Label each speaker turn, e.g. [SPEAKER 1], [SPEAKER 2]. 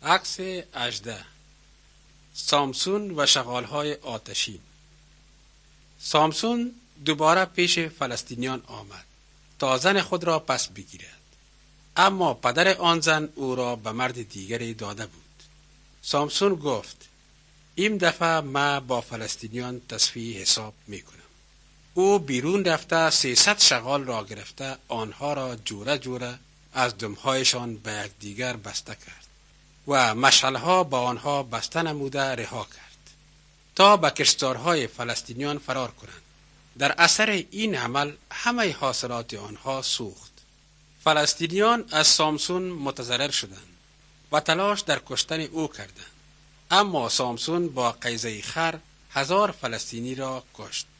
[SPEAKER 1] عکس 18. سامسون و شغالهای آتشین. سامسون دوباره پیش فلسطینیان آمد تا زن خود را پس بگیرد، اما پدر آن زن او را به مرد دیگری داده بود. سامسون گفت این دفعه ما با فلسطینیان تصفیه حساب میکنم. او بیرون رفته 300 شغال را گرفته آنها را جوره جوره از دمهایشان به یکدیگر بسته کرد و مشعلها با آنها بسته نموده رها کرد تا به کشتزارهای فلسطینیان فرار کنند. در اثر این عمل همه حاصلات آنها سوخت. فلسطینیان از سامسون متضرر شدند و تلاش در کشتن او کردند، اما سامسون با قیزه خر 1000 فلسطینی را کشت.